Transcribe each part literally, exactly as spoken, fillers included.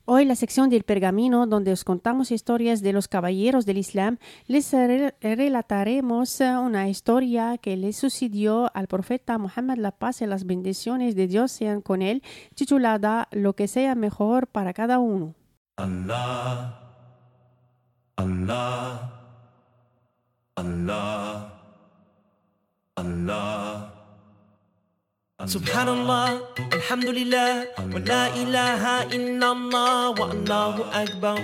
Hoy la sección del Pergamino, donde os contamos historias de los caballeros del Islam, les re- relataremos una historia que le sucedió al profeta Muhammad, la paz y las bendiciones de Dios sean con él, titulada Lo que sea mejor para cada uno. Allah, Allah, Allah, Allah. Subhanallah, alhamdulillah, wa la ilaha illallah, wa Allahu akbar,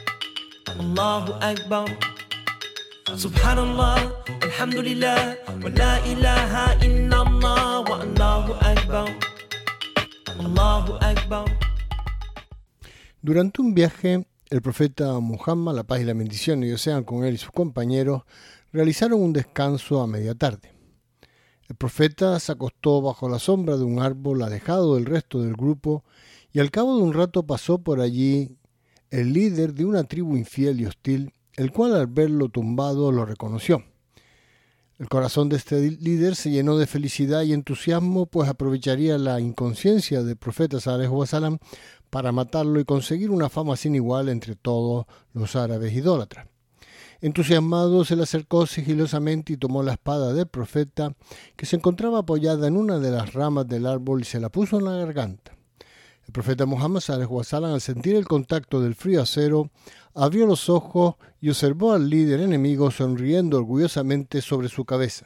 Allahu akbar. Subhanallah, alhamdulillah, wa la ilaha illallah, wa Allahu akbar, Allahu akbar. Durante un viaje, el profeta Muhammad, la paz y la bendición de Dios sean con él y sus compañeros, realizaron un descanso a media tarde. El profeta se acostó bajo la sombra de un árbol alejado del resto del grupo y al cabo de un rato pasó por allí el líder de una tribu infiel y hostil, el cual al verlo tumbado lo reconoció. El corazón de este líder se llenó de felicidad y entusiasmo, pues aprovecharía la inconsciencia del profeta sallallahu alaihi wasallam para matarlo y conseguir una fama sin igual entre todos los árabes idólatras. Entusiasmado, se le acercó sigilosamente y tomó la espada del profeta, que se encontraba apoyada en una de las ramas del árbol, y se la puso en la garganta. El profeta Muhammad sallallahu alaihi wasallam, al sentir el contacto del frío acero, abrió los ojos y observó al líder enemigo sonriendo orgullosamente sobre su cabeza.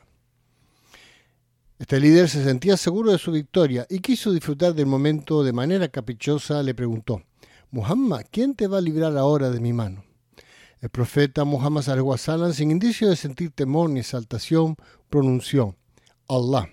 Este líder se sentía seguro de su victoria y quiso disfrutar del momento de manera caprichosa. Le preguntó: «Muhammad, ¿quién te va a librar ahora de mi mano?». El profeta Muhammad sallallahu alaihi wasallam, sin indicio de sentir temor ni exaltación, pronunció: «Allah».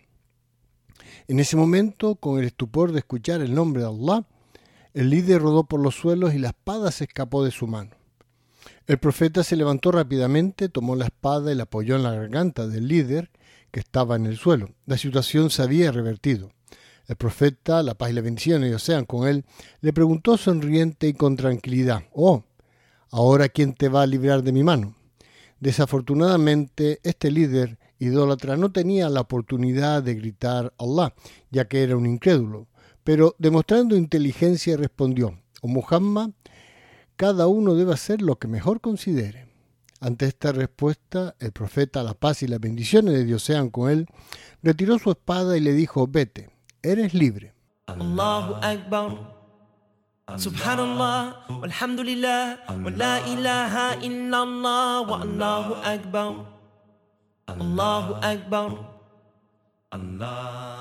En ese momento, con el estupor de escuchar el nombre de Allah, el líder rodó por los suelos y la espada se escapó de su mano. El profeta se levantó rápidamente, tomó la espada y la apoyó en la garganta del líder, que estaba en el suelo. La situación se había revertido. El profeta, la paz y la bendición de Dios sean con él, le preguntó sonriente y con tranquilidad: «Oh, ¿ahora quién te va a librar de mi mano?». Desafortunadamente, este líder idólatra no tenía la oportunidad de gritar Allah, ya que era un incrédulo, pero demostrando inteligencia respondió: «Oh Muhammad, cada uno debe hacer lo que mejor considere». Ante esta respuesta, el profeta, la paz y las bendiciones de Dios sean con él, retiró su espada y le dijo: «Vete, eres libre». Allahu akbar. Subhanallah, walhamdulillah, wa la ilaha illallah, wa Allahu akbar, Allahu akbar, Allah.